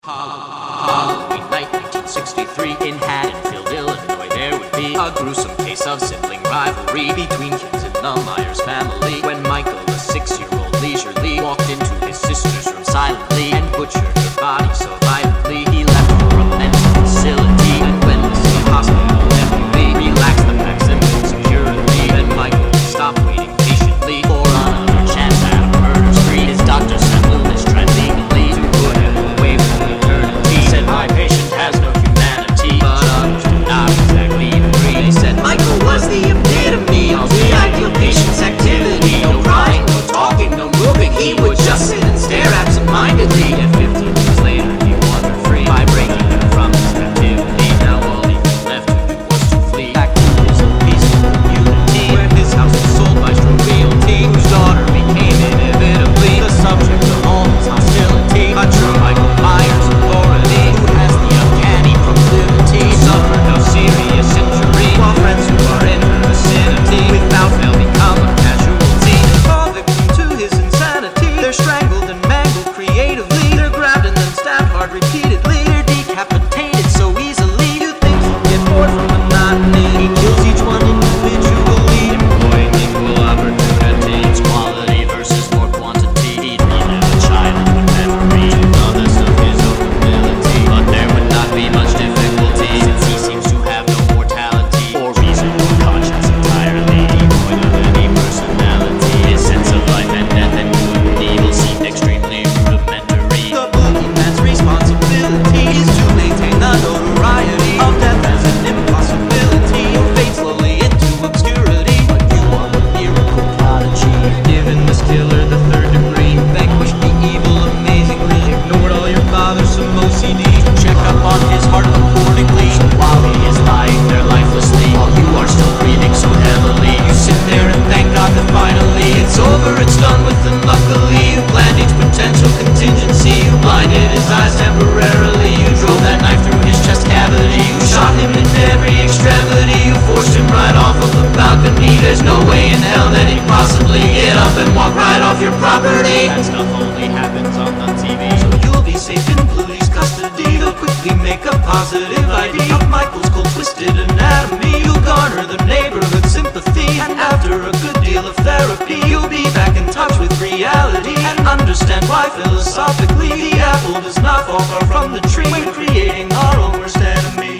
Halloween night, 1963, in Haddonfield, Illinois, there would be a gruesome case of sibling rivalry between kids in the Myers family. When Michael, a 6-year-old, leisurely walked into his sister's room silently and butchered her body so violently he left her for a mental facility. And when the state hospital deputy relaxed the facts and security, then Michael stopped waiting patiently for another chance at a murder spree. His doctor said Loomis tried legally to put him away from eternity. Said my patient has no humanity, but others do not exactly agree. They said Michael was the epitome of the ideal patient's activity. No crying, no talking, no moving. He would just sit and stare absent-mindedly. And 15 years later, he won her free by breaking her from his captivity. Now all he was left to do was to flee back to his own peaceful community, where his house was sold by Stroh Realty, whose daughter became inevitably the subject of all his hostility. A true Michael Myers authority, who has the uncanny proclivity to suffer no serious injury, while friends who are in her vicinity without fail become a casualty. Fall victim to his insanity, they're strangled and mangled creatively. They're grabbed and then stabbed hard repeatedly. They're decapitated so easily. You think he'll get bored from monotony? He kills each one individually, employing equal opportunities. Quality versus more quantity. He'd run out of child would never reach the best of his own ability. But there would not be much difficulty, since he seems to have no mortality or reason or conscience entirely, devoid of any personality. His sense of life and death and good and evil seemed extremely rudimentary. The boogeyman's responsibility is to maintain the notoriety of death as an impossibility. You fade slowly into obscurity, but you are a miracle prodigy. Given this killer the third degree, vanquished the evil amazingly, ignored all your father's some OCD to check up on his heart accordingly. So while he is lying there lifelessly, while you are still breathing so heavily, you sit there and thank God that finally it's over, it's done with. And luckily you planned each potential contingency. You blinded his eyes temporarily, you drove that knife through his chest cavity, you shot him in every extremity, you forced him right off of the balcony. There's no way in hell that he'd possibly get up and walk right off your property. That stuff only happens on the TV. So you'll be safe in police custody. They'll quickly make a positive ID of Michael's cold twisted anatomy. You'll garner the neighborhood sympathy, and after a good deal of therapy, you'll be back in touch with reality and understand why philosophically the apple does not fall far from the tree. We're creating our own worst enemy.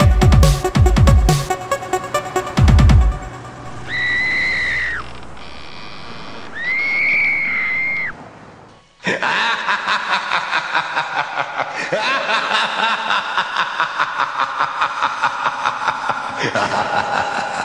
Ha ha ha ha!